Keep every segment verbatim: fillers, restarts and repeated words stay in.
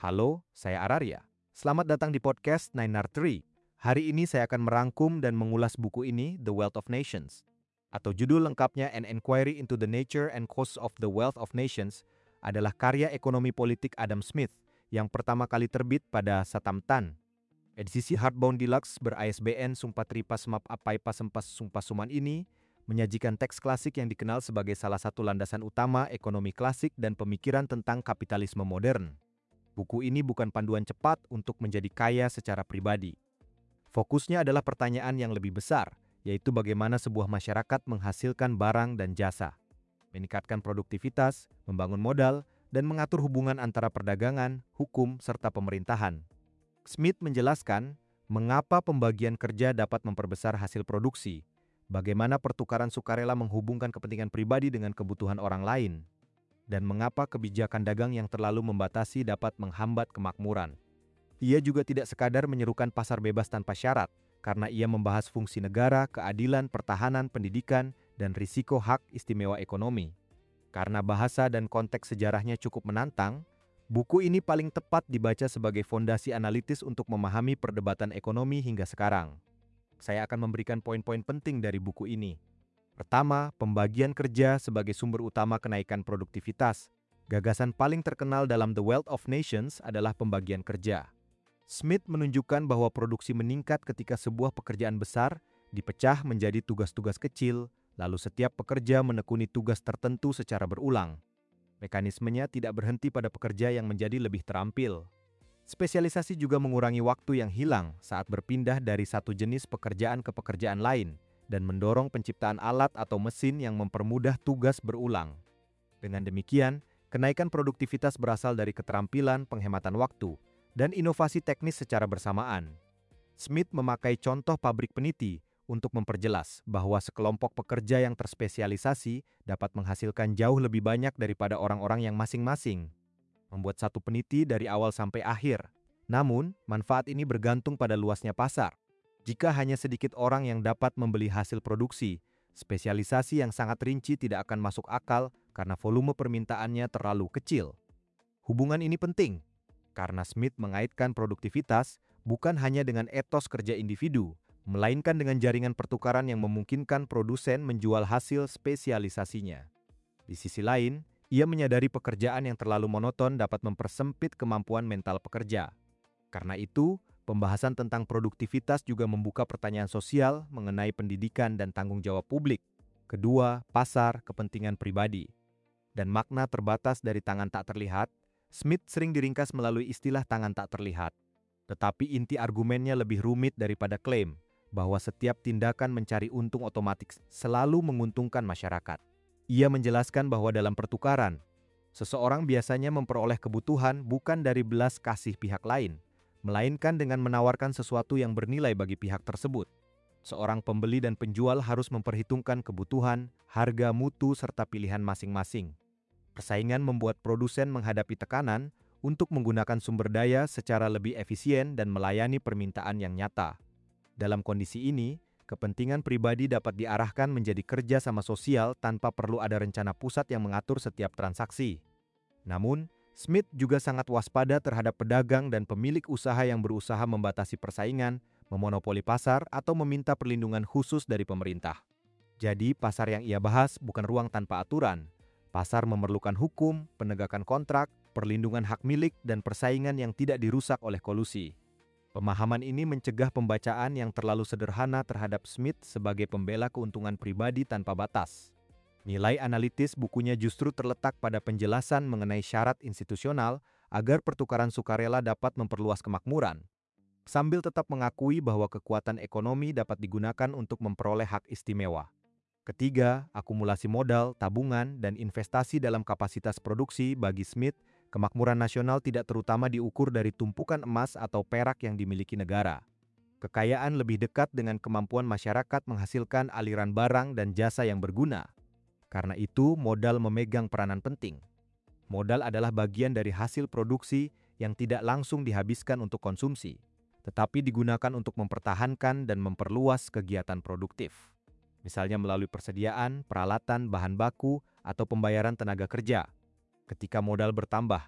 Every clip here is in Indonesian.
Halo, saya Araria. Selamat datang di podcast Nine R tiga. Hari ini saya akan merangkum dan mengulas buku ini, The Wealth of Nations. Atau judul lengkapnya An Inquiry into the Nature and Causes of the Wealth of Nations adalah karya ekonomi politik Adam Smith yang pertama kali terbit pada Satamtan. Edisi hardbound deluxe ber-I S B N Sumpa Tripa Semap Apai Pasempas Sumpa Suman ini menyajikan teks klasik yang dikenal sebagai salah satu landasan utama ekonomi klasik dan pemikiran tentang kapitalisme modern. Buku ini bukan panduan cepat untuk menjadi kaya secara pribadi. Fokusnya adalah pertanyaan yang lebih besar, yaitu bagaimana sebuah masyarakat menghasilkan barang dan jasa, meningkatkan produktivitas, membangun modal, dan mengatur hubungan antara perdagangan, hukum, serta pemerintahan. Smith menjelaskan mengapa pembagian kerja dapat memperbesar hasil produksi, bagaimana pertukaran sukarela menghubungkan kepentingan pribadi dengan kebutuhan orang lain, dan mengapa kebijakan dagang yang terlalu membatasi dapat menghambat kemakmuran. Ia juga tidak sekadar menyerukan pasar bebas tanpa syarat, karena ia membahas fungsi negara, keadilan, pertahanan, pendidikan, dan risiko hak istimewa ekonomi. Karena bahasa dan konteks sejarahnya cukup menantang, buku ini paling tepat dibaca sebagai fondasi analitis untuk memahami perdebatan ekonomi hingga sekarang. Saya akan memberikan poin-poin penting dari buku ini. Pertama, pembagian kerja sebagai sumber utama kenaikan produktivitas. Gagasan paling terkenal dalam The Wealth of Nations adalah pembagian kerja. Smith menunjukkan bahwa produksi meningkat ketika sebuah pekerjaan besar dipecah menjadi tugas-tugas kecil, lalu setiap pekerja menekuni tugas tertentu secara berulang. Mekanismenya tidak berhenti pada pekerja yang menjadi lebih terampil. Spesialisasi juga mengurangi waktu yang hilang saat berpindah dari satu jenis pekerjaan ke pekerjaan lain, dan mendorong penciptaan alat atau mesin yang mempermudah tugas berulang. Dengan demikian, kenaikan produktivitas berasal dari keterampilan, penghematan waktu, dan inovasi teknis secara bersamaan. Smith memakai contoh pabrik peniti untuk memperjelas bahwa sekelompok pekerja yang terspesialisasi dapat menghasilkan jauh lebih banyak daripada orang-orang yang masing-masing membuat satu peniti dari awal sampai akhir. Namun, manfaat ini bergantung pada luasnya pasar. Jika hanya sedikit orang yang dapat membeli hasil produksi, spesialisasi yang sangat rinci tidak akan masuk akal karena volume permintaannya terlalu kecil. Hubungan ini penting, karena Smith mengaitkan produktivitas bukan hanya dengan etos kerja individu, melainkan dengan jaringan pertukaran yang memungkinkan produsen menjual hasil spesialisasinya. Di sisi lain, ia menyadari pekerjaan yang terlalu monoton dapat mempersempit kemampuan mental pekerja. Karena itu, pembahasan tentang produktivitas juga membuka pertanyaan sosial mengenai pendidikan dan tanggung jawab publik. Kedua, pasar, kepentingan pribadi. Dan makna terbatas dari tangan tak terlihat, Smith sering diringkas melalui istilah tangan tak terlihat. Tetapi inti argumennya lebih rumit daripada klaim bahwa setiap tindakan mencari untung otomatis selalu menguntungkan masyarakat. Ia menjelaskan bahwa dalam pertukaran, seseorang biasanya memperoleh kebutuhan bukan dari belas kasih pihak lain, melainkan dengan menawarkan sesuatu yang bernilai bagi pihak tersebut. Seorang pembeli dan penjual harus memperhitungkan kebutuhan, harga, mutu, serta pilihan masing-masing. Persaingan membuat produsen menghadapi tekanan untuk menggunakan sumber daya secara lebih efisien dan melayani permintaan yang nyata. Dalam kondisi ini, kepentingan pribadi dapat diarahkan menjadi kerja sama sosial tanpa perlu ada rencana pusat yang mengatur setiap transaksi. Namun, Smith juga sangat waspada terhadap pedagang dan pemilik usaha yang berusaha membatasi persaingan, memonopoli pasar, atau meminta perlindungan khusus dari pemerintah. Jadi, pasar yang ia bahas bukan ruang tanpa aturan. Pasar memerlukan hukum, penegakan kontrak, perlindungan hak milik, dan persaingan yang tidak dirusak oleh kolusi. Pemahaman ini mencegah pembacaan yang terlalu sederhana terhadap Smith sebagai pembela keuntungan pribadi tanpa batas. Nilai analitis bukunya justru terletak pada penjelasan mengenai syarat institusional agar pertukaran sukarela dapat memperluas kemakmuran, sambil tetap mengakui bahwa kekuatan ekonomi dapat digunakan untuk memperoleh hak istimewa. Ketiga, akumulasi modal, tabungan, dan investasi dalam kapasitas produksi bagi Smith, kemakmuran nasional tidak terutama diukur dari tumpukan emas atau perak yang dimiliki negara. Kekayaan lebih dekat dengan kemampuan masyarakat menghasilkan aliran barang dan jasa yang berguna. Karena itu, modal memegang peranan penting. Modal adalah bagian dari hasil produksi yang tidak langsung dihabiskan untuk konsumsi, tetapi digunakan untuk mempertahankan dan memperluas kegiatan produktif. Misalnya melalui persediaan, peralatan, bahan baku, atau pembayaran tenaga kerja. Ketika modal bertambah,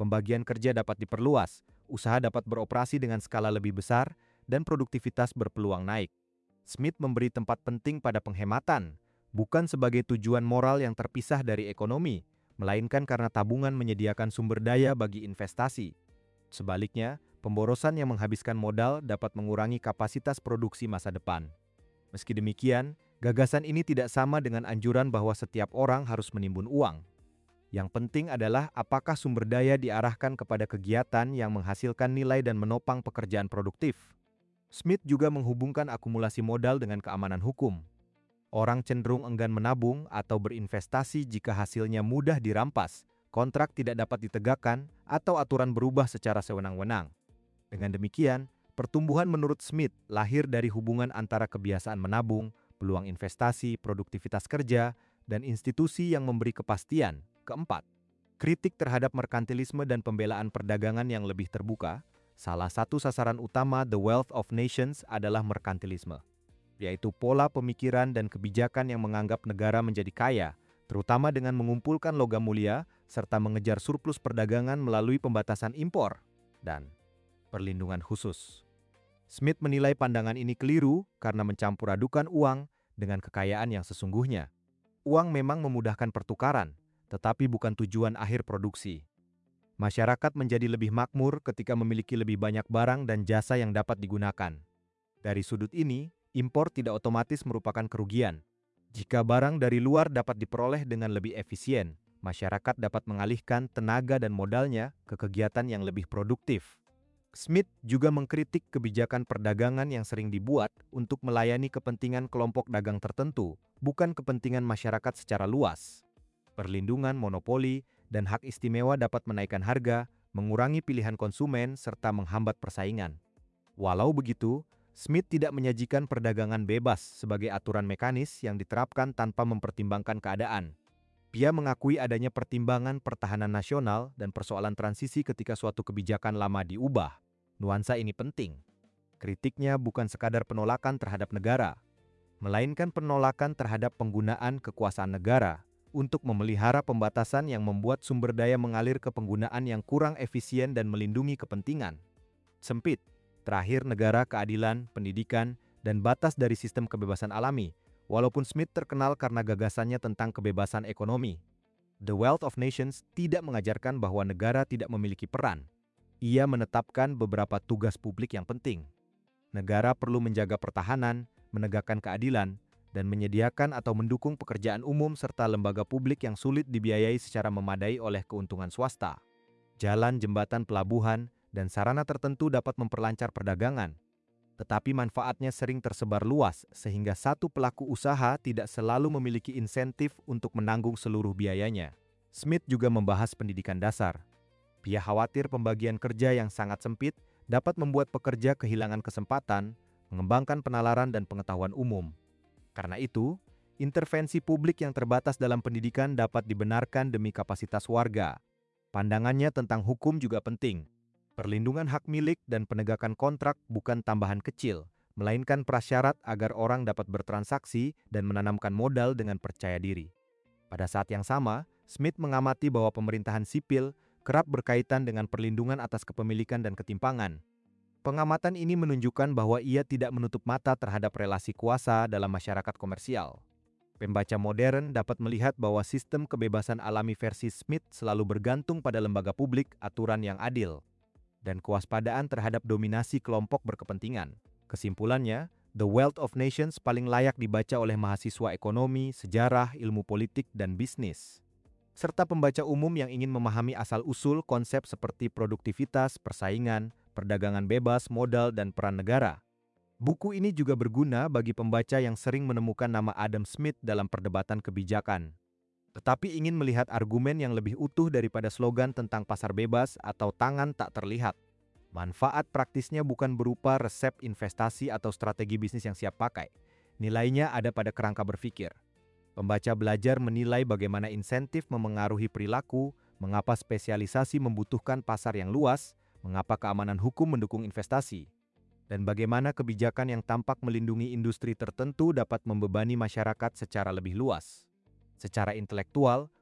pembagian kerja dapat diperluas, usaha dapat beroperasi dengan skala lebih besar, dan produktivitas berpeluang naik. Smith memberi tempat penting pada penghematan, bukan sebagai tujuan moral yang terpisah dari ekonomi, melainkan karena tabungan menyediakan sumber daya bagi investasi. Sebaliknya, pemborosan yang menghabiskan modal dapat mengurangi kapasitas produksi masa depan. Meski demikian, gagasan ini tidak sama dengan anjuran bahwa setiap orang harus menimbun uang. Yang penting adalah apakah sumber daya diarahkan kepada kegiatan yang menghasilkan nilai dan menopang pekerjaan produktif. Smith juga menghubungkan akumulasi modal dengan keamanan hukum. Orang cenderung enggan menabung atau berinvestasi jika hasilnya mudah dirampas, kontrak tidak dapat ditegakkan, atau aturan berubah secara sewenang-wenang. Dengan demikian, pertumbuhan menurut Smith lahir dari hubungan antara kebiasaan menabung, peluang investasi, produktivitas kerja, dan institusi yang memberi kepastian. Keempat, kritik terhadap merkantilisme dan pembelaan perdagangan yang lebih terbuka. Salah satu sasaran utama The Wealth of Nations adalah merkantilisme, yaitu pola pemikiran dan kebijakan yang menganggap negara menjadi kaya, terutama dengan mengumpulkan logam mulia, serta mengejar surplus perdagangan melalui pembatasan impor dan perlindungan khusus. Smith menilai pandangan ini keliru karena mencampur adukan uang dengan kekayaan yang sesungguhnya. Uang memang memudahkan pertukaran, tetapi bukan tujuan akhir produksi. Masyarakat menjadi lebih makmur ketika memiliki lebih banyak barang dan jasa yang dapat digunakan. Dari sudut ini, impor tidak otomatis merupakan kerugian. Jika barang dari luar dapat diperoleh dengan lebih efisien, masyarakat dapat mengalihkan tenaga dan modalnya ke kegiatan yang lebih produktif. Smith juga mengkritik kebijakan perdagangan yang sering dibuat untuk melayani kepentingan kelompok dagang tertentu, bukan kepentingan masyarakat secara luas. Perlindungan monopoli dan hak istimewa dapat menaikkan harga, mengurangi pilihan konsumen, serta menghambat persaingan. Walau begitu, Smith tidak menyajikan perdagangan bebas sebagai aturan mekanis yang diterapkan tanpa mempertimbangkan keadaan. Dia mengakui adanya pertimbangan pertahanan nasional dan persoalan transisi ketika suatu kebijakan lama diubah. Nuansa ini penting. Kritiknya bukan sekadar penolakan terhadap negara, melainkan penolakan terhadap penggunaan kekuasaan negara untuk memelihara pembatasan yang membuat sumber daya mengalir ke penggunaan yang kurang efisien dan melindungi kepentingan sempit. Terakhir, negara, keadilan, pendidikan, dan batas dari sistem kebebasan alami. Walaupun Smith terkenal karena gagasannya tentang kebebasan ekonomi, The Wealth of Nations tidak mengajarkan bahwa negara tidak memiliki peran. Ia menetapkan beberapa tugas publik yang penting. Negara perlu menjaga pertahanan, menegakkan keadilan, dan menyediakan atau mendukung pekerjaan umum serta lembaga publik yang sulit dibiayai secara memadai oleh keuntungan swasta. Jalan, jembatan, pelabuhan, dan sarana tertentu dapat memperlancar perdagangan, tetapi manfaatnya sering tersebar luas sehingga satu pelaku usaha tidak selalu memiliki insentif untuk menanggung seluruh biayanya. Smith juga membahas pendidikan dasar. Dia khawatir pembagian kerja yang sangat sempit dapat membuat pekerja kehilangan kesempatan, mengembangkan penalaran dan pengetahuan umum. Karena itu, intervensi publik yang terbatas dalam pendidikan dapat dibenarkan demi kapasitas warga. Pandangannya tentang hukum juga penting. Perlindungan hak milik dan penegakan kontrak bukan tambahan kecil, melainkan prasyarat agar orang dapat bertransaksi dan menanamkan modal dengan percaya diri. Pada saat yang sama, Smith mengamati bahwa pemerintahan sipil kerap berkaitan dengan perlindungan atas kepemilikan dan ketimpangan. Pengamatan ini menunjukkan bahwa ia tidak menutup mata terhadap relasi kuasa dalam masyarakat komersial. Pembaca modern dapat melihat bahwa sistem kebebasan alami versi Smith selalu bergantung pada lembaga publik, aturan yang adil, dan kewaspadaan terhadap dominasi kelompok berkepentingan. Kesimpulannya, The Wealth of Nations paling layak dibaca oleh mahasiswa ekonomi, sejarah, ilmu politik, dan bisnis, serta pembaca umum yang ingin memahami asal-usul konsep seperti produktivitas, persaingan, perdagangan bebas, modal, dan peran negara. Buku ini juga berguna bagi pembaca yang sering menemukan nama Adam Smith dalam perdebatan kebijakan, tetapi ingin melihat argumen yang lebih utuh daripada slogan tentang pasar bebas atau tangan tak terlihat. Manfaat praktisnya bukan berupa resep investasi atau strategi bisnis yang siap pakai. Nilainya ada pada kerangka berpikir. Pembaca belajar menilai bagaimana insentif memengaruhi perilaku, mengapa spesialisasi membutuhkan pasar yang luas, mengapa keamanan hukum mendukung investasi, dan bagaimana kebijakan yang tampak melindungi industri tertentu dapat membebani masyarakat secara lebih luas. Secara intelektual,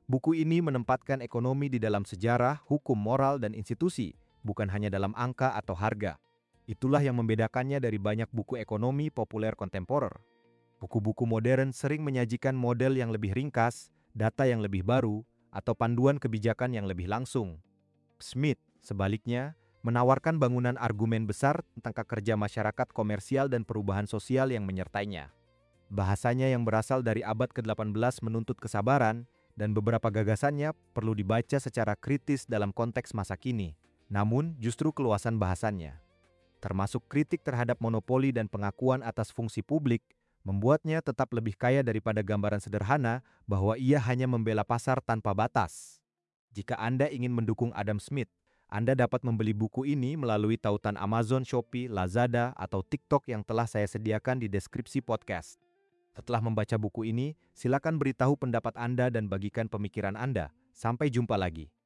Buku ini menempatkan ekonomi di dalam sejarah, hukum moral, dan institusi, bukan hanya dalam angka atau harga. Itulah yang membedakannya dari banyak buku ekonomi populer kontemporer. Buku-buku modern sering menyajikan model yang lebih ringkas, data yang lebih baru, atau panduan kebijakan yang lebih langsung. Smith, sebaliknya, menawarkan bangunan argumen besar tentang kerja masyarakat komersial dan perubahan sosial yang menyertainya. Bahasanya yang berasal dari abad ke delapan belas menuntut kesabaran, dan beberapa gagasannya perlu dibaca secara kritis dalam konteks masa kini. Namun, justru keluasan bahasannya, termasuk kritik terhadap monopoli dan pengakuan atas fungsi publik, membuatnya tetap lebih kaya daripada gambaran sederhana bahwa ia hanya membela pasar tanpa batas. Jika Anda ingin mendukung Adam Smith, Anda dapat membeli buku ini melalui tautan Amazon, Shopee, Lazada, atau TikTok yang telah saya sediakan di deskripsi podcast. Setelah membaca buku ini, silakan beritahu pendapat Anda dan bagikan pemikiran Anda. Sampai jumpa lagi.